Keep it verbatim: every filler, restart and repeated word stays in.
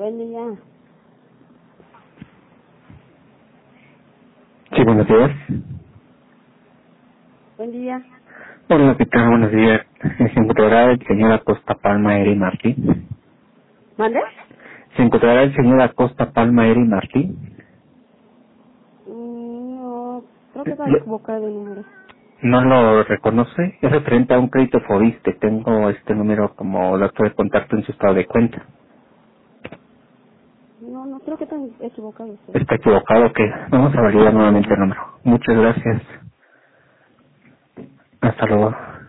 Buen día. Sí, buenos días. Buen día. Hola, ¿qué tal? Buenos días. Se encontrará el señor Acosta Palma Eri Martín. ¿Mande? ¿Se encontrará el señor Acosta Palma Eri Martín? Mm, no, creo que está Le- equivocado el número. ¿No lo reconoce? Es referente a un crédito Fobiste. Tengo este número como dato de contacto en su estado de cuenta. No, no, creo que está equivocado usted. ¿Está equivocado? ¿Qué? Vamos a validar nuevamente el número. Muchas gracias. Hasta luego.